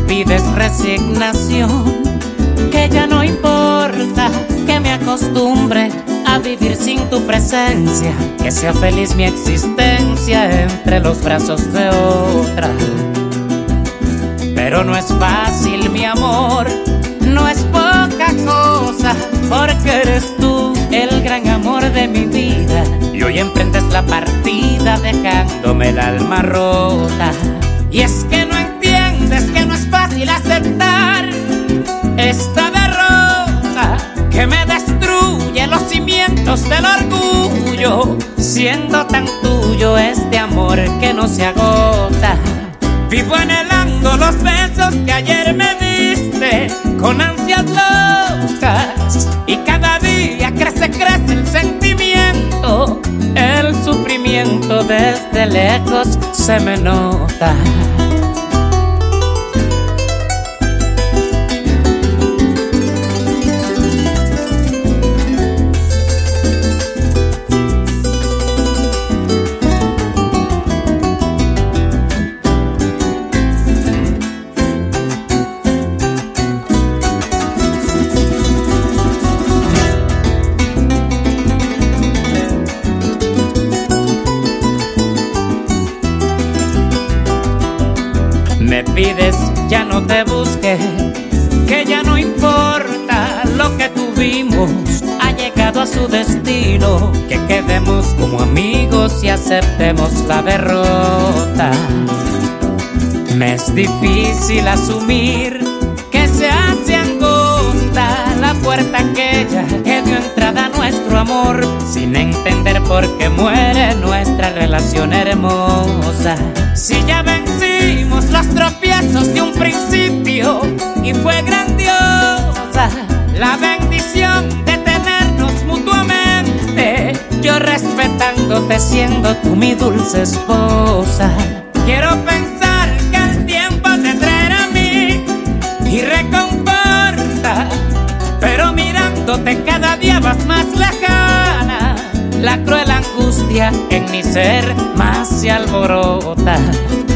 pides resignación, que ya no importa que me acostumbre a vivir sin tu presencia, que sea feliz mi existencia entre los brazos de otra. Pero no es fácil, mi amor, no es poca cosa, porque eres tú el gran amor de mi vida, y hoy emprendes la partida dejándome el alma rota. Y es que no entiendes que no es fácil aceptar esta derrota que me destruye los cimientos del orgullo, siendo tan tuyo este amor que no se agota. Vivo anhelando los besos que ayer me diste con ansias locas, y cada día crece el sentimiento, el sufrimiento desde lejos se me nota. Me pides ya no te busque, que ya no importa lo que tuvimos, ha llegado a su destino, que quedemos como amigos y aceptemos la derrota. Me es difícil asumir que se hace angosta la puerta aquella que dio entrada a nuestro amor, sin entender por qué muere nuestra relación hermosa. Si ya vencimos los tropiezos de un principio y fue grandiosa la bendición de tenernos mutuamente, yo respetándote siendo tú mi dulce esposa. Quiero pensar que el tiempo te traerá a mí y reconforta, pero mirándote cada día vas más lejana, la cruel angustia en mi ser más se alborota.